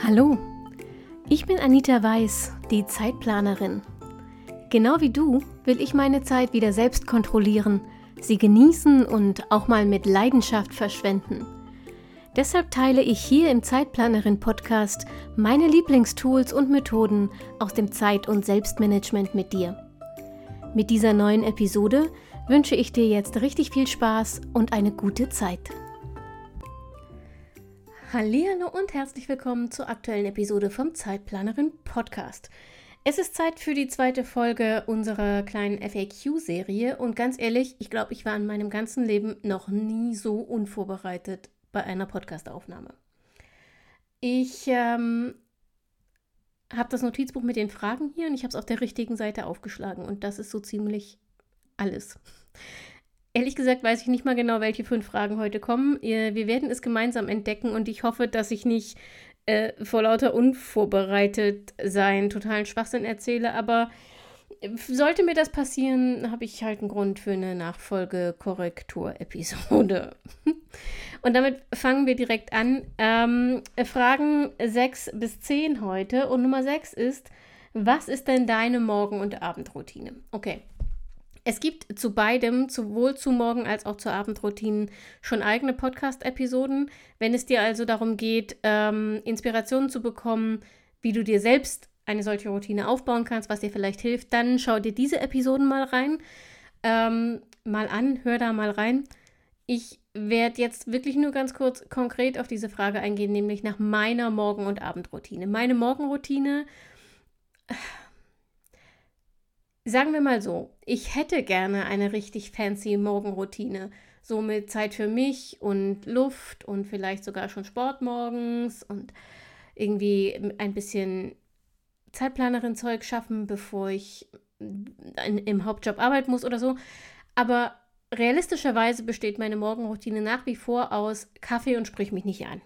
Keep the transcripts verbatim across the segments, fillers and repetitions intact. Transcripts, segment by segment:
Hallo, ich bin Anita Weiß, die Zeitplanerin. Genau wie du will ich meine Zeit wieder selbst kontrollieren, sie genießen und auch mal mit Leidenschaft verschwenden. Deshalb teile ich hier im Zeitplanerin-Podcast meine Lieblingstools und Methoden aus dem Zeit- und Selbstmanagement mit dir. Mit dieser neuen Episode wünsche ich dir jetzt richtig viel Spaß und eine gute Zeit. Hallihallo und herzlich willkommen zur aktuellen Episode vom Zeitplanerin Podcast. Es ist Zeit für die zweite Folge unserer kleinen F A Q-Serie und ganz ehrlich, ich glaube, ich war in meinem ganzen Leben noch nie so unvorbereitet bei einer Podcast-Aufnahme. Ich ähm, habe das Notizbuch mit den Fragen hier und ich habe es auf der richtigen Seite aufgeschlagen und das ist so ziemlich alles. Ehrlich gesagt weiß ich nicht mal genau, welche fünf Fragen heute kommen. Wir werden es gemeinsam entdecken und ich hoffe, dass ich nicht äh, vor lauter unvorbereitet sein totalen Schwachsinn erzähle, aber sollte mir das passieren, habe ich halt einen Grund für eine Nachfolge-Korrektur-Episode. Und damit fangen wir direkt an. Ähm, Fragen sechs bis zehn heute und Nummer sechs ist, was ist denn deine Morgen- und Abendroutine? Okay. Es gibt zu beidem, sowohl zu Morgen- als auch zu Abendroutinen, schon eigene Podcast-Episoden. Wenn es dir also darum geht, ähm, Inspirationen zu bekommen, wie du dir selbst eine solche Routine aufbauen kannst, was dir vielleicht hilft, dann schau dir diese Episoden mal rein, ähm, mal an, hör da mal rein. Ich werde jetzt wirklich nur ganz kurz konkret auf diese Frage eingehen, nämlich nach meiner Morgen- und Abendroutine. Meine Morgenroutine... Sagen wir mal so, ich hätte gerne eine richtig fancy Morgenroutine, so mit Zeit für mich und Luft und vielleicht sogar schon Sport morgens und irgendwie ein bisschen Zeitplanerin-Zeug schaffen, bevor ich in, im Hauptjob arbeiten muss oder so. Aber realistischerweise besteht meine Morgenroutine nach wie vor aus Kaffee und sprich mich nicht an.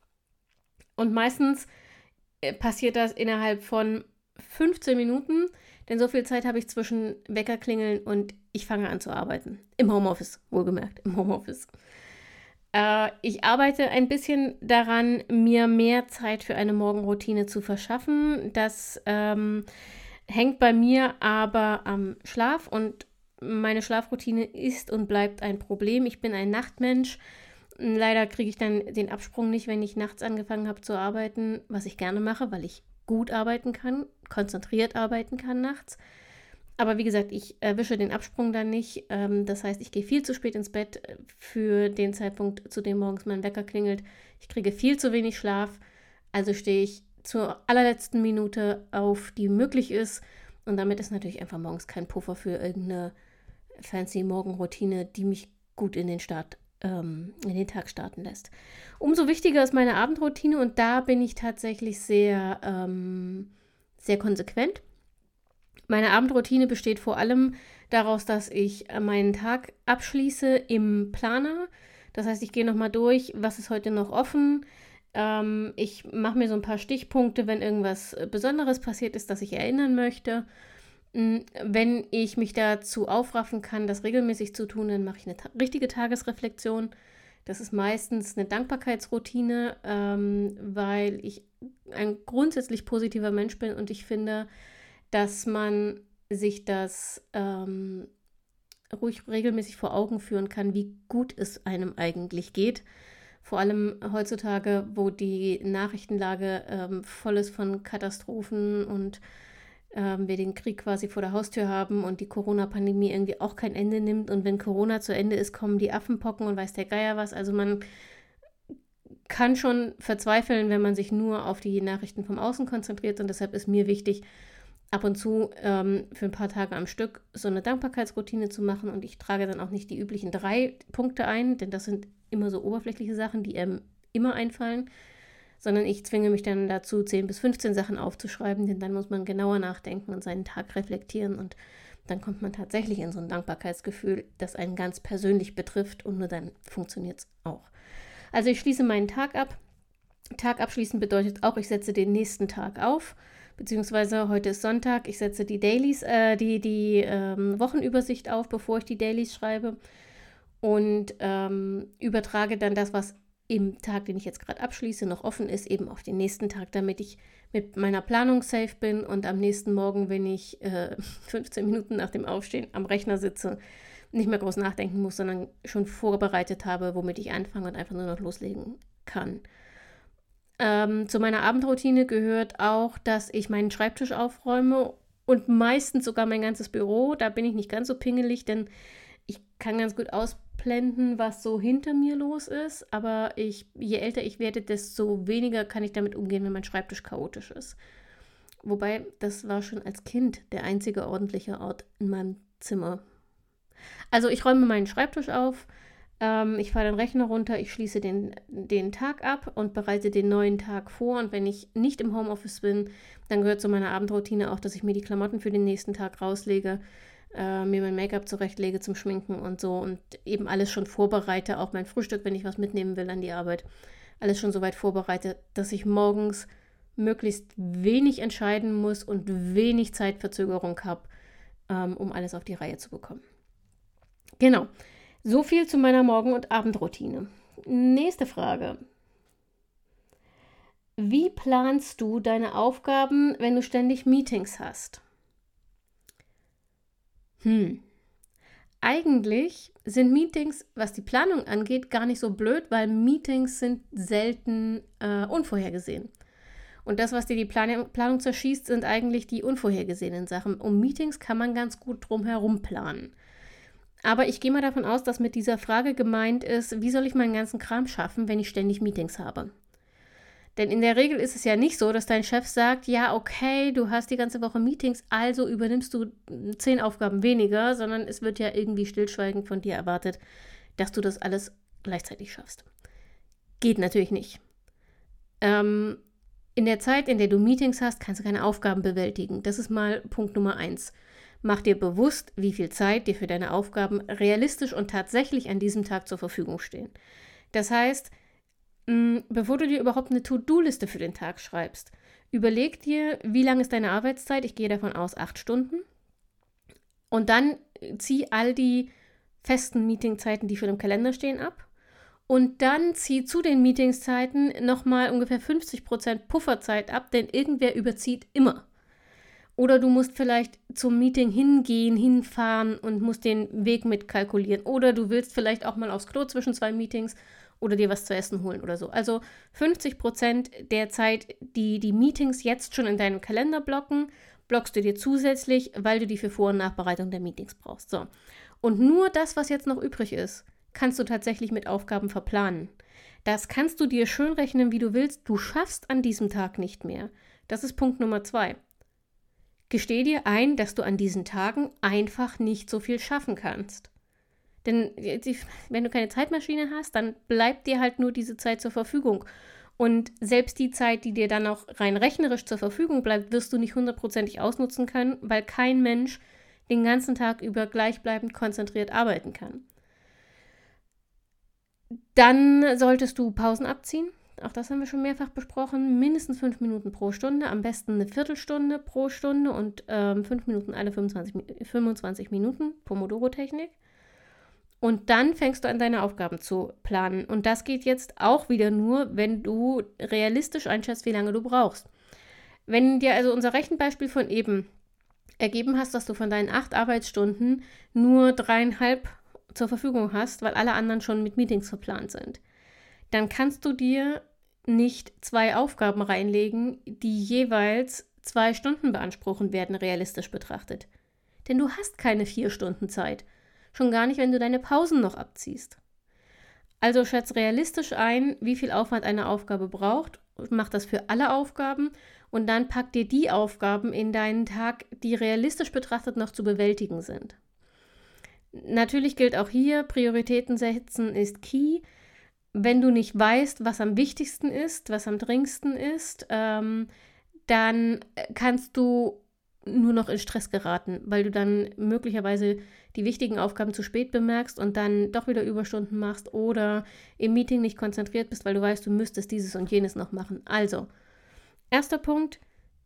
Und meistens passiert das innerhalb von fünfzehn Minuten, denn so viel Zeit habe ich zwischen Weckerklingeln und ich fange an zu arbeiten. Im Homeoffice, wohlgemerkt, im Homeoffice. Äh, ich arbeite ein bisschen daran, mir mehr Zeit für eine Morgenroutine zu verschaffen. Das ähm, hängt bei mir aber am Schlaf und meine Schlafroutine ist und bleibt ein Problem. Ich bin ein Nachtmensch. Leider kriege ich dann den Absprung nicht, wenn ich nachts angefangen habe zu arbeiten, was ich gerne mache, weil ich gut arbeiten kann, konzentriert arbeiten kann nachts. Aber wie gesagt, ich erwische den Absprung dann nicht. Ähm, das heißt, ich gehe viel zu spät ins Bett für den Zeitpunkt, zu dem morgens mein Wecker klingelt. Ich kriege viel zu wenig Schlaf. Also stehe ich zur allerletzten Minute auf, die möglich ist. Und damit ist natürlich einfach morgens kein Puffer für irgendeine fancy Morgenroutine, die mich gut in den Start in den Tag starten lässt. Umso wichtiger ist meine Abendroutine und da bin ich tatsächlich sehr, ähm, sehr konsequent. Meine Abendroutine besteht vor allem daraus, dass ich meinen Tag abschließe im Planer. Das heißt, ich gehe nochmal durch, was ist heute noch offen. Ähm, ich mache mir so ein paar Stichpunkte, wenn irgendwas Besonderes passiert ist, das ich erinnern möchte. Wenn ich mich dazu aufraffen kann, das regelmäßig zu tun, dann mache ich eine ta- richtige Tagesreflexion. Das ist meistens eine Dankbarkeitsroutine, ähm, weil ich ein grundsätzlich positiver Mensch bin und ich finde, dass man sich das ähm, ruhig regelmäßig vor Augen führen kann, wie gut es einem eigentlich geht. Vor allem heutzutage, wo die Nachrichtenlage ähm, voll ist von Katastrophen und wir den Krieg quasi vor der Haustür haben und die Corona-Pandemie irgendwie auch kein Ende nimmt. Und wenn Corona zu Ende ist, kommen die Affenpocken und weiß der Geier was. Also man kann schon verzweifeln, wenn man sich nur auf die Nachrichten vom Außen konzentriert. Und deshalb ist mir wichtig, ab und zu ähm, für ein paar Tage am Stück so eine Dankbarkeitsroutine zu machen. Und ich trage dann auch nicht die üblichen drei Punkte ein, denn das sind immer so oberflächliche Sachen, die einem immer einfallen, sondern ich zwinge mich dann dazu, zehn bis fünfzehn Sachen aufzuschreiben, denn dann muss man genauer nachdenken und seinen Tag reflektieren und dann kommt man tatsächlich in so ein Dankbarkeitsgefühl, das einen ganz persönlich betrifft und nur dann funktioniert es auch. Also ich schließe meinen Tag ab. Tag abschließen bedeutet auch, ich setze den nächsten Tag auf, beziehungsweise heute ist Sonntag, ich setze die Dailies, äh, die, die ähm, Wochenübersicht auf, bevor ich die Dailies schreibe und ähm, übertrage dann das, was im Tag, den ich jetzt gerade abschließe, noch offen ist, eben auf den nächsten Tag, damit ich mit meiner Planung safe bin und am nächsten Morgen, wenn ich äh, fünfzehn Minuten nach dem Aufstehen am Rechner sitze, nicht mehr groß nachdenken muss, sondern schon vorbereitet habe, womit ich anfange und einfach nur noch loslegen kann. Ähm, zu meiner Abendroutine gehört auch, dass ich meinen Schreibtisch aufräume und meistens sogar mein ganzes Büro. Da bin ich nicht ganz so pingelig, denn ich kann ganz gut ausblenden, was so hinter mir los ist. Aber ich, je älter ich werde, desto weniger kann ich damit umgehen, wenn mein Schreibtisch chaotisch ist. Wobei, das war schon als Kind der einzige ordentliche Ort in meinem Zimmer. Also ich räume meinen Schreibtisch auf, ähm, ich fahre den Rechner runter, ich schließe den, den Tag ab und bereite den neuen Tag vor. Und wenn ich nicht im Homeoffice bin, dann gehört zu meiner Abendroutine auch, dass ich mir die Klamotten für den nächsten Tag rauslege, äh, mir mein Make-up zurechtlege zum Schminken und so und eben alles schon vorbereite, auch mein Frühstück, wenn ich was mitnehmen will an die Arbeit, alles schon so weit vorbereite, dass ich morgens möglichst wenig entscheiden muss und wenig Zeitverzögerung habe, ähm, um alles auf die Reihe zu bekommen. Genau, so viel zu meiner Morgen- und Abendroutine. Nächste Frage. Wie planst du deine Aufgaben, wenn du ständig Meetings hast? Hm. Eigentlich sind Meetings, was die Planung angeht, gar nicht so blöd, weil Meetings sind selten äh, unvorhergesehen. Und das, was dir die Plan- Planung zerschießt, sind eigentlich die unvorhergesehenen Sachen. Um Meetings kann man ganz gut drum herum planen. Aber ich gehe mal davon aus, dass mit dieser Frage gemeint ist, wie soll ich meinen ganzen Kram schaffen, wenn ich ständig Meetings habe? Denn in der Regel ist es ja nicht so, dass dein Chef sagt, ja, okay, du hast die ganze Woche Meetings, also übernimmst du zehn Aufgaben weniger, sondern es wird ja irgendwie stillschweigend von dir erwartet, dass du das alles gleichzeitig schaffst. Geht natürlich nicht. Ähm, in der Zeit, in der du Meetings hast, kannst du keine Aufgaben bewältigen. Das ist mal Punkt Nummer eins. Mach dir bewusst, wie viel Zeit dir für deine Aufgaben realistisch und tatsächlich an diesem Tag zur Verfügung stehen. Das heißt, mh, bevor du dir überhaupt eine To-Do-Liste für den Tag schreibst, überleg dir, wie lang ist deine Arbeitszeit? Ich gehe davon aus, acht Stunden. Und dann zieh all die festen Meetingzeiten, die für den Kalender stehen, ab. Und dann zieh zu den Meetingszeiten nochmal ungefähr fünfzig Prozent Pufferzeit ab, denn irgendwer überzieht immer. Oder du musst vielleicht zum Meeting hingehen, hinfahren und musst den Weg mitkalkulieren. Oder du willst vielleicht auch mal aufs Klo zwischen zwei Meetings oder dir was zu essen holen oder so. Also fünfzig Prozent der Zeit, die die Meetings jetzt schon in deinem Kalender blocken, blockst du dir zusätzlich, weil du die für Vor- und Nachbereitung der Meetings brauchst. So. Und nur das, was jetzt noch übrig ist, kannst du tatsächlich mit Aufgaben verplanen. Das kannst du dir schön rechnen, wie du willst. Du schaffst an diesem Tag nicht mehr. Das ist Punkt Nummer zwei. Gesteh dir ein, dass du an diesen Tagen einfach nicht so viel schaffen kannst. Denn wenn du keine Zeitmaschine hast, dann bleibt dir halt nur diese Zeit zur Verfügung. Und selbst die Zeit, die dir dann auch rein rechnerisch zur Verfügung bleibt, wirst du nicht hundertprozentig ausnutzen können, weil kein Mensch den ganzen Tag über gleichbleibend konzentriert arbeiten kann. Dann solltest du Pausen abziehen. Auch das haben wir schon mehrfach besprochen. Mindestens fünf Minuten pro Stunde, am besten eine Viertelstunde pro Stunde und ähm, fünf Minuten alle fünfundzwanzig, fünfundzwanzig Minuten, Pomodoro-Technik. Und dann fängst du an, deine Aufgaben zu planen. Und das geht jetzt auch wieder nur, wenn du realistisch einschätzt, wie lange du brauchst. Wenn dir also unser Rechenbeispiel von eben ergeben hast, dass du von deinen acht Arbeitsstunden nur dreieinhalb zur Verfügung hast, weil alle anderen schon mit Meetings verplant sind, dann kannst du dir nicht zwei Aufgaben reinlegen, die jeweils zwei Stunden beanspruchen werden, realistisch betrachtet. Denn du hast keine vier Stunden Zeit. Schon gar nicht, wenn du deine Pausen noch abziehst. Also schätz realistisch ein, wie viel Aufwand eine Aufgabe braucht, mach das für alle Aufgaben und dann pack dir die Aufgaben in deinen Tag, die realistisch betrachtet noch zu bewältigen sind. Natürlich gilt auch hier, Prioritäten setzen ist key. Wenn du nicht weißt, was am wichtigsten ist, was am dringendsten ist, ähm, dann kannst du nur noch in Stress geraten, weil du dann möglicherweise die wichtigen Aufgaben zu spät bemerkst und dann doch wieder Überstunden machst oder im Meeting nicht konzentriert bist, weil du weißt, du müsstest dieses und jenes noch machen. Also, erster Punkt,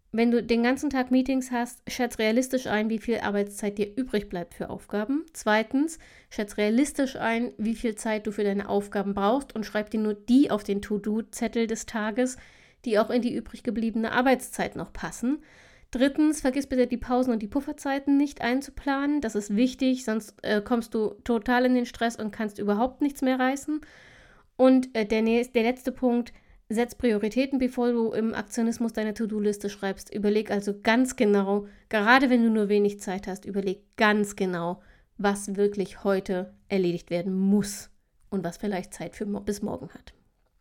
Wenn du den ganzen Tag Meetings hast, schätz realistisch ein, wie viel Arbeitszeit dir übrig bleibt für Aufgaben. Zweitens, schätz realistisch ein, wie viel Zeit du für deine Aufgaben brauchst und schreib dir nur die auf den To-Do-Zettel des Tages, die auch in die übrig gebliebene Arbeitszeit noch passen. Drittens, vergiss bitte die Pausen und die Pufferzeiten nicht einzuplanen. Das ist wichtig, sonst äh, kommst du total in den Stress und kannst überhaupt nichts mehr reißen. Und äh, der, der letzte Punkt, setz Prioritäten, bevor du im Aktionismus deine To-Do-Liste schreibst. Überleg also ganz genau, gerade wenn du nur wenig Zeit hast, überleg ganz genau, was wirklich heute erledigt werden muss und was vielleicht Zeit für mo- bis morgen hat.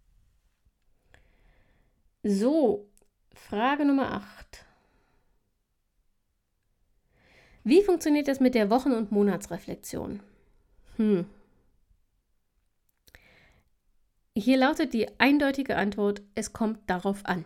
So, Frage Nummer acht. Wie funktioniert das mit der Wochen- und Monatsreflexion? Hm. Hier lautet die eindeutige Antwort, es kommt darauf an.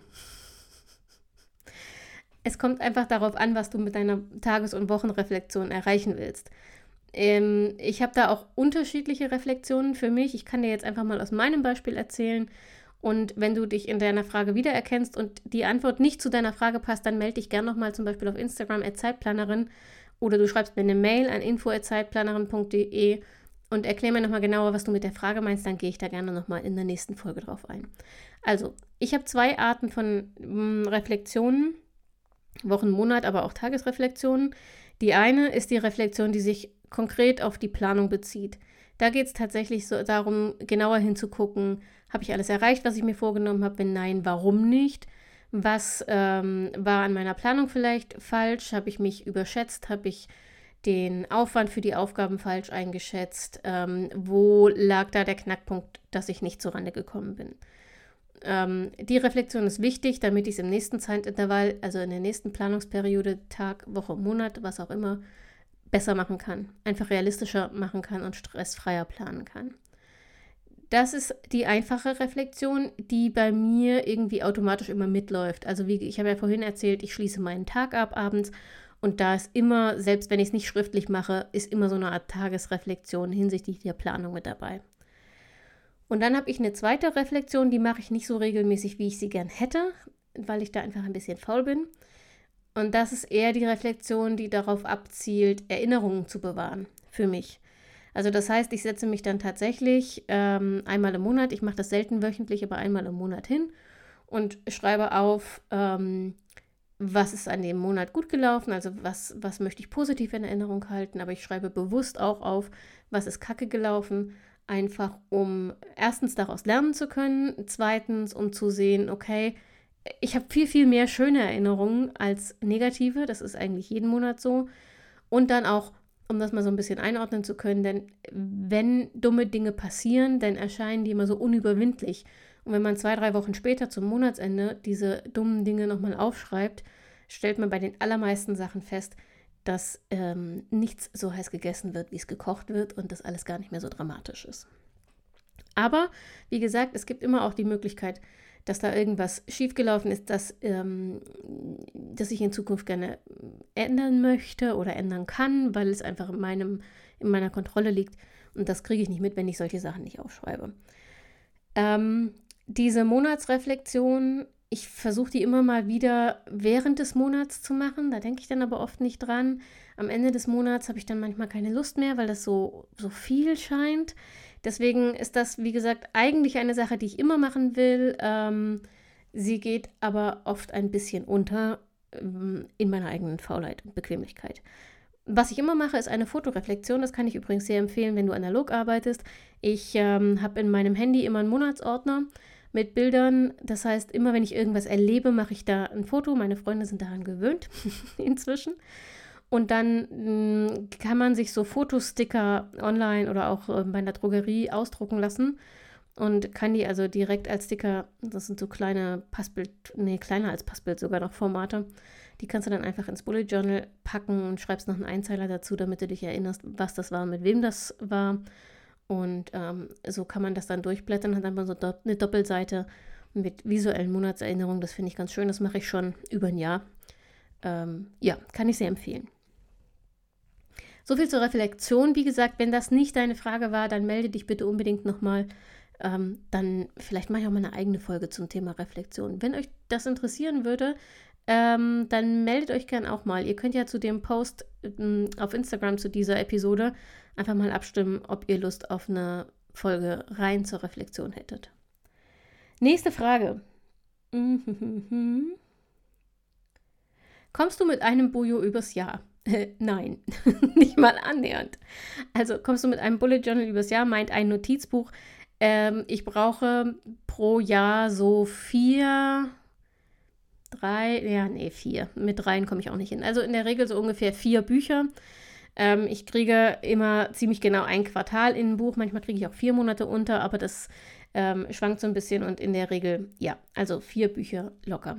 Es kommt einfach darauf an, was du mit deiner Tages- und Wochenreflexion erreichen willst. Ähm, ich habe da auch unterschiedliche Reflexionen für mich. Ich kann dir jetzt einfach mal aus meinem Beispiel erzählen. Und wenn du dich in deiner Frage wiedererkennst und die Antwort nicht zu deiner Frage passt, dann melde dich gerne nochmal zum Beispiel auf Instagram at Zeitplanerin oder du schreibst mir eine Mail an info at zeitplanerin punkt de und erklär mir nochmal genauer, was du mit der Frage meinst, dann gehe ich da gerne nochmal in der nächsten Folge drauf ein. Also, ich habe zwei Arten von mh, Reflexionen, Wochen, Monat, aber auch Tagesreflexionen. Die eine ist die Reflexion, die sich konkret auf die Planung bezieht. Da geht es tatsächlich so darum, genauer hinzugucken, habe ich alles erreicht, was ich mir vorgenommen habe? Wenn nein, warum nicht? Was ähm, war an meiner Planung vielleicht falsch? Habe ich mich überschätzt? Habe ich den Aufwand für die Aufgaben falsch eingeschätzt? Ähm, wo lag da der Knackpunkt, dass ich nicht zurande gekommen bin? Ähm, die Reflexion ist wichtig, damit ich es im nächsten Zeitintervall, also in der nächsten Planungsperiode, Tag, Woche, Monat, was auch immer, besser machen kann, einfach realistischer machen kann und stressfreier planen kann. Das ist die einfache Reflexion, die bei mir irgendwie automatisch immer mitläuft. Also wie ich habe ja vorhin erzählt, ich schließe meinen Tag ab abends und da ist immer, selbst wenn ich es nicht schriftlich mache, ist immer so eine Art Tagesreflexion hinsichtlich der Planung mit dabei. Und dann habe ich eine zweite Reflexion, die mache ich nicht so regelmäßig, wie ich sie gern hätte, weil ich da einfach ein bisschen faul bin. Und das ist eher die Reflexion, die darauf abzielt, Erinnerungen zu bewahren für mich. Also das heißt, ich setze mich dann tatsächlich ähm, einmal im Monat, ich mache das selten wöchentlich, aber einmal im Monat hin und schreibe auf, ähm, was ist an dem Monat gut gelaufen, also was, was möchte ich positiv in Erinnerung halten, aber ich schreibe bewusst auch auf, was ist kacke gelaufen, einfach um erstens daraus lernen zu können, zweitens um zu sehen, okay, ich habe viel, viel mehr schöne Erinnerungen als negative, das ist eigentlich jeden Monat so, und dann auch, um das mal so ein bisschen einordnen zu können, denn wenn dumme Dinge passieren, dann erscheinen die immer so unüberwindlich. Und wenn man zwei, drei Wochen später zum Monatsende diese dummen Dinge nochmal aufschreibt, stellt man bei den allermeisten Sachen fest, dass ähm, nichts so heiß gegessen wird, wie es gekocht wird und das alles gar nicht mehr so dramatisch ist. Aber, wie gesagt, es gibt immer auch die Möglichkeit, dass da irgendwas schiefgelaufen ist, das, ähm, das ich in Zukunft gerne ändern möchte oder ändern kann, weil es einfach in, meinem, in meiner Kontrolle liegt. Und das kriege ich nicht mit, wenn ich solche Sachen nicht aufschreibe. Ähm, diese Monatsreflexion, ich versuche die immer mal wieder während des Monats zu machen. Da denke ich dann aber oft nicht dran. Am Ende des Monats habe ich dann manchmal keine Lust mehr, weil das so, so viel scheint. Deswegen ist das, wie gesagt, eigentlich eine Sache, die ich immer machen will. Ähm, sie geht aber oft ein bisschen unter ähm, in meiner eigenen Faulheit und Bequemlichkeit. Was ich immer mache, ist eine Fotoreflexion. Das kann ich übrigens sehr empfehlen, wenn du analog arbeitest. Ich ähm, habe in meinem Handy immer einen Monatsordner mit Bildern. Das heißt, immer wenn ich irgendwas erlebe, mache ich da ein Foto. Meine Freunde sind daran gewöhnt inzwischen. Und dann mh, kann man sich so Fotosticker online oder auch äh, bei der Drogerie ausdrucken lassen und kann die also direkt als Sticker, das sind so kleine Passbild, nee, kleiner als Passbild sogar noch Formate, die kannst du dann einfach ins Bullet Journal packen und schreibst noch einen Einzeiler dazu, damit du dich erinnerst, was das war, mit wem das war. Und ähm, so kann man das dann durchblättern, hat dann mal so do- eine Doppelseite mit visuellen Monatserinnerungen. Das finde ich ganz schön, das mache ich schon über ein Jahr. Ähm, ja, kann ich sehr empfehlen. So viel zur Reflexion. Wie gesagt, wenn das nicht deine Frage war, dann melde dich bitte unbedingt nochmal. Ähm, dann vielleicht mache ich auch mal eine eigene Folge zum Thema Reflexion. Wenn euch das interessieren würde, ähm, dann meldet euch gern auch mal. Ihr könnt ja zu dem Post ähm, auf Instagram zu dieser Episode einfach mal abstimmen, ob ihr Lust auf eine Folge rein zur Reflexion hättet. Nächste Frage. Kommst du mit einem Bujo übers Jahr? Nein, nicht mal annähernd. Also kommst du mit einem Bullet Journal übers Jahr, meint ein Notizbuch. Ähm, ich brauche pro Jahr so vier, drei, ja, nee, vier. Mit dreien komme ich auch nicht hin. Also in der Regel so ungefähr vier Bücher. Ähm, ich kriege immer ziemlich genau ein Quartal in ein Buch. Manchmal kriege ich auch vier Monate unter, aber das ähm, schwankt so ein bisschen und in der Regel, ja, also vier Bücher locker.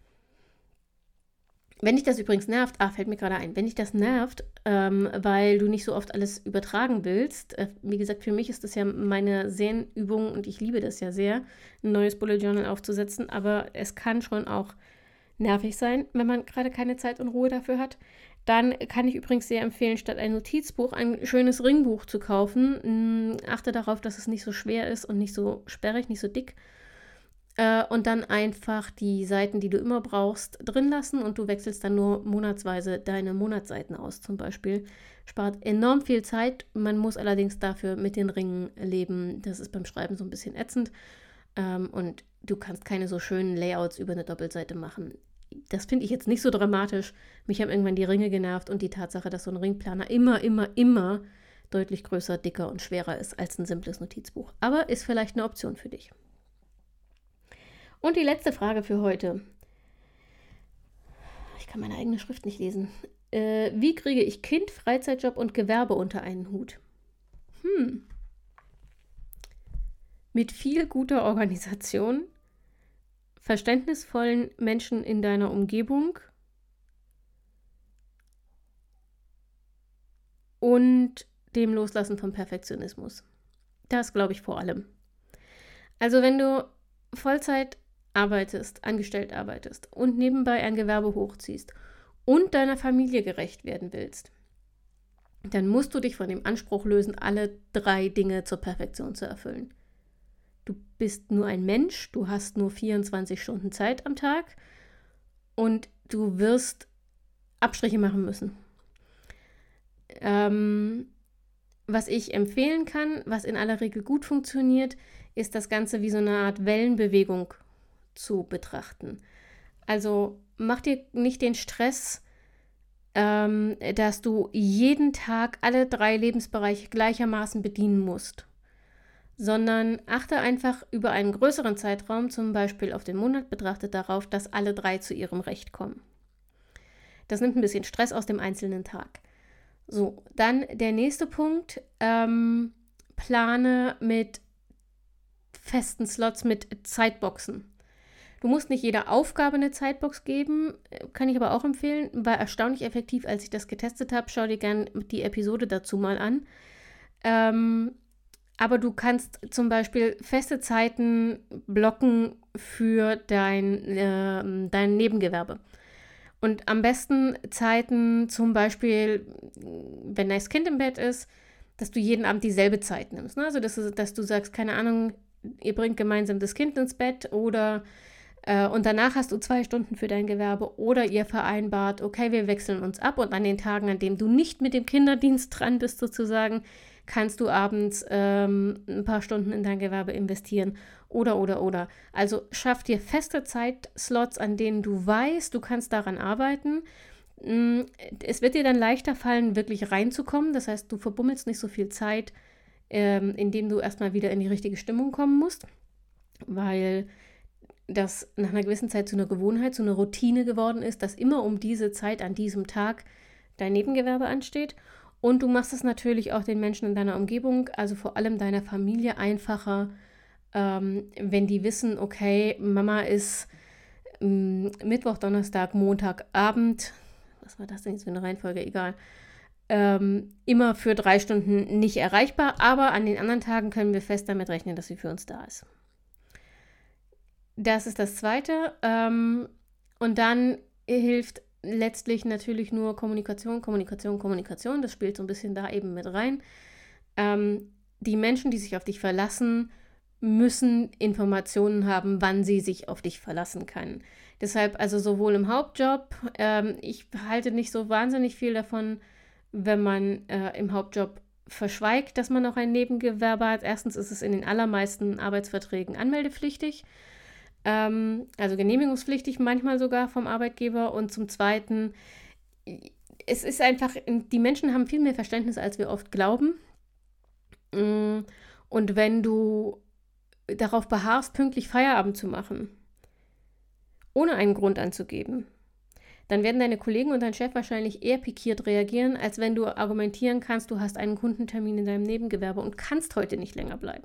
Wenn dich das übrigens nervt, ah, fällt mir gerade ein, wenn dich das nervt, ähm, weil du nicht so oft alles übertragen willst, äh, wie gesagt, für mich ist das ja meine Sehnübung und ich liebe das ja sehr, ein neues Bullet Journal aufzusetzen, aber es kann schon auch nervig sein, wenn man gerade keine Zeit und Ruhe dafür hat. Dann kann ich übrigens sehr empfehlen, statt ein Notizbuch ein schönes Ringbuch zu kaufen. Ähm, achte darauf, dass es nicht so schwer ist und nicht so sperrig, nicht so dick. Äh, und dann einfach die Seiten, die du immer brauchst, drin lassen und du wechselst dann nur monatsweise deine Monatsseiten aus zum Beispiel. Spart enorm viel Zeit, man muss allerdings dafür mit den Ringen leben. Das ist beim Schreiben so ein bisschen ätzend ähm, und du kannst keine so schönen Layouts über eine Doppelseite machen. Das finde ich jetzt nicht so dramatisch. Mich haben irgendwann die Ringe genervt und die Tatsache, dass so ein Ringplaner immer, immer, immer deutlich größer, dicker und schwerer ist als ein simples Notizbuch. Aber ist vielleicht eine Option für dich. Und die letzte Frage für heute. Ich kann meine eigene Schrift nicht lesen. Äh, wie kriege ich Kind, Freizeitjob und Gewerbe unter einen Hut? Hm. Mit viel guter Organisation, verständnisvollen Menschen in deiner Umgebung und dem Loslassen vom Perfektionismus. Das glaube ich vor allem. Also wenn du Vollzeit arbeitest, angestellt arbeitest und nebenbei ein Gewerbe hochziehst und deiner Familie gerecht werden willst, dann musst du dich von dem Anspruch lösen, alle drei Dinge zur Perfektion zu erfüllen. Du bist nur ein Mensch, du hast nur vierundzwanzig Stunden Zeit am Tag und du wirst Abstriche machen müssen. Ähm, was ich empfehlen kann, was in aller Regel gut funktioniert, ist das Ganze wie so eine Art Wellenbewegung zu betrachten. Also mach dir nicht den Stress, ähm, dass du jeden Tag alle drei Lebensbereiche gleichermaßen bedienen musst, sondern achte einfach über einen größeren Zeitraum, zum Beispiel auf den Monat betrachtet, darauf, dass alle drei zu ihrem Recht kommen. Das nimmt ein bisschen Stress aus dem einzelnen Tag. So, dann der nächste Punkt, ähm, plane mit festen Slots, mit Zeitboxen. Du musst nicht jeder Aufgabe eine Zeitbox geben, kann ich aber auch empfehlen, war erstaunlich effektiv, als ich das getestet habe. Schau dir gerne die Episode dazu mal an. Ähm, aber du kannst zum Beispiel feste Zeiten blocken für dein, äh, dein Nebengewerbe. Und am besten Zeiten zum Beispiel, wenn das Kind im Bett ist, dass du jeden Abend dieselbe Zeit nimmst. Ne? Also dass du, dass du sagst, keine Ahnung, ihr bringt gemeinsam das Kind ins Bett oder äh, und danach hast du zwei Stunden für dein Gewerbe oder ihr vereinbart, okay, wir wechseln uns ab und an den Tagen, an denen du nicht mit dem Kinderdienst dran bist sozusagen, kannst du abends ähm, ein paar Stunden in dein Gewerbe investieren oder, oder, oder. Also schaff dir feste Zeitslots, an denen du weißt, du kannst daran arbeiten. Es wird dir dann leichter fallen, wirklich reinzukommen. Das heißt, du verbummelst nicht so viel Zeit, ähm, indem du erstmal wieder in die richtige Stimmung kommen musst, weil das nach einer gewissen Zeit zu einer Gewohnheit, zu einer Routine geworden ist, dass immer um diese Zeit an diesem Tag dein Nebengewerbe ansteht. Und du machst es natürlich auch den Menschen in deiner Umgebung, also vor allem deiner Familie, einfacher, ähm, wenn die wissen, okay, Mama ist ähm, Mittwoch, Donnerstag, Montag, Abend, was war das denn jetzt für eine Reihenfolge, egal, ähm, immer für drei Stunden nicht erreichbar, aber an den anderen Tagen können wir fest damit rechnen, dass sie für uns da ist. Das ist das Zweite. Ähm, und dann hilft letztlich natürlich nur Kommunikation, Kommunikation, Kommunikation. Das spielt so ein bisschen da eben mit rein. Ähm, die Menschen, die sich auf dich verlassen, müssen Informationen haben, wann sie sich auf dich verlassen können. Deshalb also sowohl im Hauptjob, ähm, ich halte nicht so wahnsinnig viel davon, wenn man äh, im Hauptjob verschweigt, dass man auch ein Nebengewerbe hat. Erstens ist es in den allermeisten Arbeitsverträgen anmeldepflichtig, ähm, also genehmigungspflichtig manchmal sogar vom Arbeitgeber. Und zum Zweiten, es ist einfach, die Menschen haben viel mehr Verständnis, als wir oft glauben. Und wenn du darauf beharrst, pünktlich Feierabend zu machen, ohne einen Grund anzugeben, dann werden deine Kollegen und dein Chef wahrscheinlich eher pikiert reagieren, als wenn du argumentieren kannst, du hast einen Kundentermin in deinem Nebengewerbe und kannst heute nicht länger bleiben.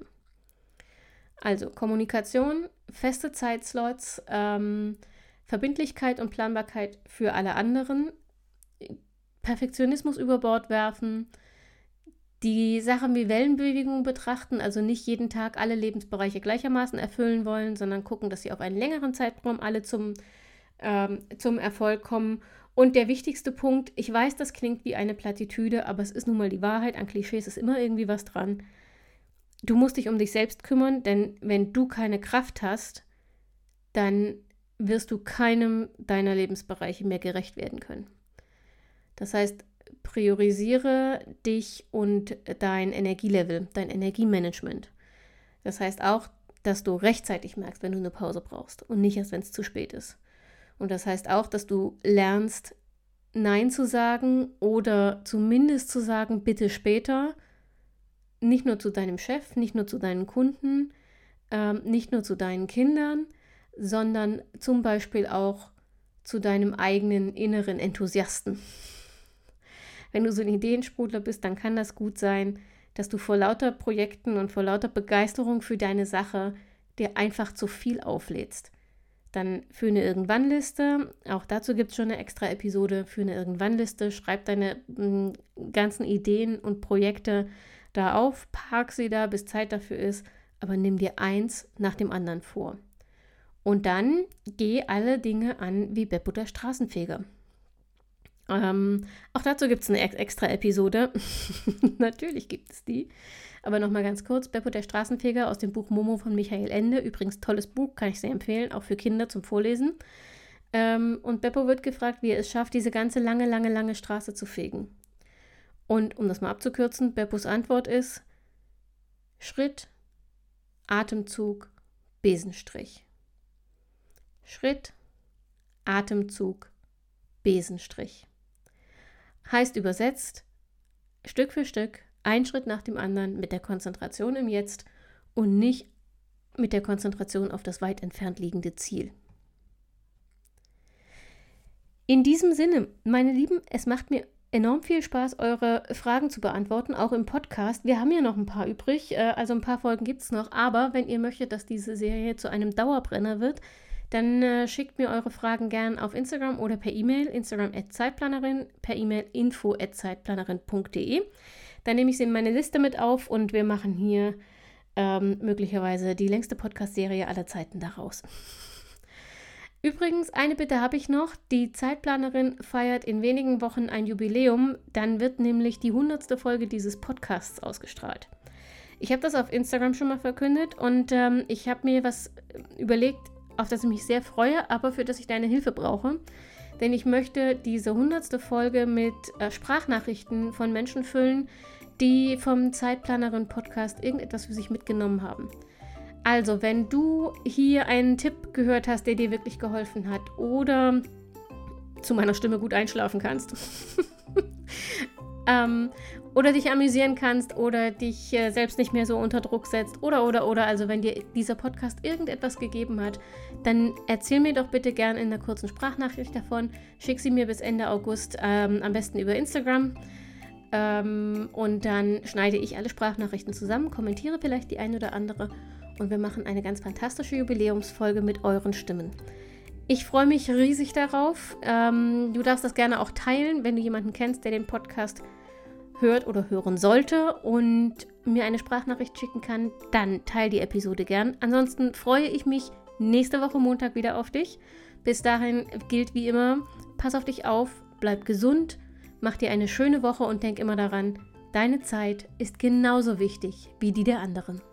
Also Kommunikation, feste Zeitslots, ähm, Verbindlichkeit und Planbarkeit für alle anderen, Perfektionismus über Bord werfen, die Sachen wie Wellenbewegung betrachten, also nicht jeden Tag alle Lebensbereiche gleichermaßen erfüllen wollen, sondern gucken, dass sie auf einen längeren Zeitraum alle zum, ähm, zum Erfolg kommen. Und der wichtigste Punkt, ich weiß, das klingt wie eine Plattitüde, aber es ist nun mal die Wahrheit, an Klischees ist immer irgendwie was dran. Du musst dich um dich selbst kümmern, denn wenn du keine Kraft hast, dann wirst du keinem deiner Lebensbereiche mehr gerecht werden können. Das heißt, priorisiere dich und dein Energielevel, dein Energiemanagement. Das heißt auch, dass du rechtzeitig merkst, wenn du eine Pause brauchst und nicht erst, wenn es zu spät ist. Und das heißt auch, dass du lernst, Nein zu sagen oder zumindest zu sagen, bitte später, nicht nur zu deinem Chef, nicht nur zu deinen Kunden, ähm, nicht nur zu deinen Kindern, sondern zum Beispiel auch zu deinem eigenen inneren Enthusiasten. Wenn du so ein Ideensprudler bist, dann kann das gut sein, dass du vor lauter Projekten und vor lauter Begeisterung für deine Sache dir einfach zu viel auflädst. Dann für eine Irgendwann-Liste, auch dazu gibt es schon eine extra Episode, für eine Irgendwann-Liste, schreib deine m, ganzen Ideen und Projekte da auf, park sie da, bis Zeit dafür ist, aber nimm dir eins nach dem anderen vor. Und dann geh alle Dinge an wie Beppo der Straßenfeger. Ähm, auch dazu gibt es eine extra Episode. Natürlich gibt es die. Aber nochmal ganz kurz, Beppo der Straßenfeger aus dem Buch Momo von Michael Ende. Übrigens tolles Buch, kann ich sehr empfehlen, auch für Kinder zum Vorlesen. Ähm, und Beppo wird gefragt, wie er es schafft, diese ganze lange, lange, lange Straße zu fegen. Und um das mal abzukürzen, Beppos Antwort ist Schritt, Atemzug, Besenstrich. Schritt, Atemzug, Besenstrich. Heißt übersetzt, Stück für Stück, ein Schritt nach dem anderen mit der Konzentration im Jetzt und nicht mit der Konzentration auf das weit entfernt liegende Ziel. In diesem Sinne, meine Lieben, es macht mir enorm viel Spaß, eure Fragen zu beantworten, auch im Podcast. Wir haben ja noch ein paar übrig, also ein paar Folgen gibt es noch, aber wenn ihr möchtet, dass diese Serie zu einem Dauerbrenner wird, dann äh, schickt mir eure Fragen gern auf Instagram oder per E-Mail, Instagram at Zeitplanerin, per E-Mail info at zeitplanerin punkt de. Dann nehme ich sie in meine Liste mit auf und wir machen hier ähm, möglicherweise die längste Podcast-Serie aller Zeiten daraus. Übrigens, eine Bitte habe ich noch. Die Zeitplanerin feiert in wenigen Wochen ein Jubiläum. Dann wird nämlich die hundertste Folge dieses Podcasts ausgestrahlt. Ich habe das auf Instagram schon mal verkündet und ähm, ich habe mir was überlegt, auf das ich mich sehr freue, aber für das ich deine Hilfe brauche. Denn ich möchte diese hundertste Folge mit äh, Sprachnachrichten von Menschen füllen, die vom Zeitplanerin-Podcast irgendetwas für sich mitgenommen haben. Also, wenn du hier einen Tipp gehört hast, der dir wirklich geholfen hat oder zu meiner Stimme gut einschlafen kannst ähm, oder dich amüsieren kannst oder dich äh, selbst nicht mehr so unter Druck setzt oder, oder, oder, also wenn dir dieser Podcast irgendetwas gegeben hat, dann erzähl mir doch bitte gern in einer kurzen Sprachnachricht davon. Schick sie mir bis Ende August, ähm, am besten über Instagram. Ähm, und dann schneide ich alle Sprachnachrichten zusammen, kommentiere vielleicht die eine oder andere und wir machen eine ganz fantastische Jubiläumsfolge mit euren Stimmen. Ich freue mich riesig darauf. Ähm, du darfst das gerne auch teilen, wenn du jemanden kennst, der den Podcast hört oder hören sollte und mir eine Sprachnachricht schicken kann, dann teile die Episode gern. Ansonsten freue ich mich nächste Woche Montag wieder auf dich. Bis dahin gilt wie immer, pass auf dich auf, bleib gesund, mach dir eine schöne Woche und denk immer daran, deine Zeit ist genauso wichtig wie die der anderen.